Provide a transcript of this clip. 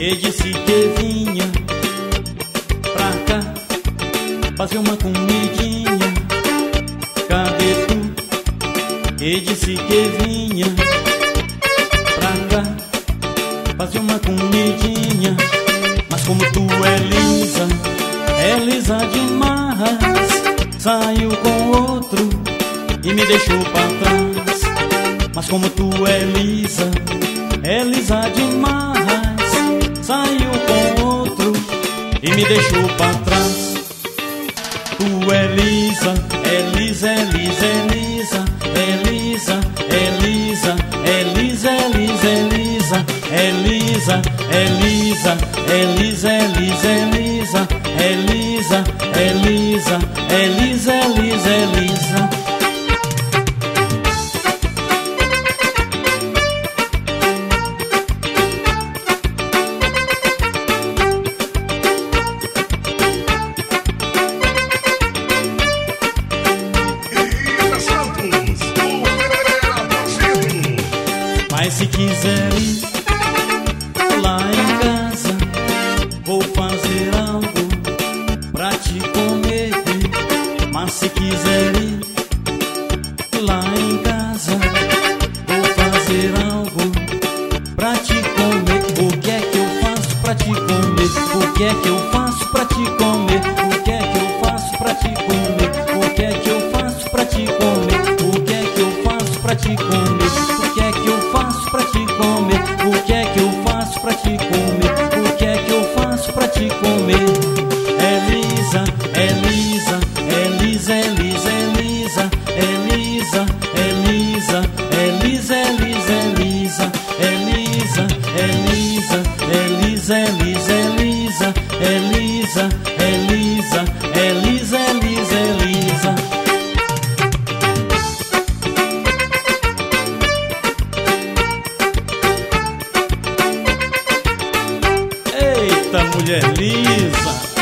e disse que vinha pra cá fazer uma comidinha. Cadê tu? E disse que vinha pra cá fazer uma comidinha. Mas como tu é lisa demais, saiu com outro e me deixou pra trás. Mas como tu é lisa demais, saiu com outro e me deixou pra trás. Tu é lisa, é lisa, é lisa, é lisa, é lisa, é lisa, é lisa, é lisa, é lisa, é lisa, é lisa, é lisa, é lisa, é lisa, é lisa, é lisa, é lisa, é lisa, é lisa. Mas se quiser ir lá em casa, vou fazer algo pra te comer. Mas se quiser ir lá em casa, vou fazer algo pra te comer. O que é que eu faço pra te comer? O que é que eu faço pra te comer? O que é que eu faço pra te comer? O que é que eu faço pra te comer? O que é que eu faço pra te comer? O que é que eu faço pra te comer? O que é que eu faço pra te comer? O que é que eu faço pra te comer? É lisa, é lisa, é lisa, é lisa, é lisa, é lisa, é lisa, é lisa, é lisa, é lisa, é lisa, é lisa, é lisa, é lisa, é lisa, é lisa, é lisa, é lisa, é lisa. Eita, mulher lisa!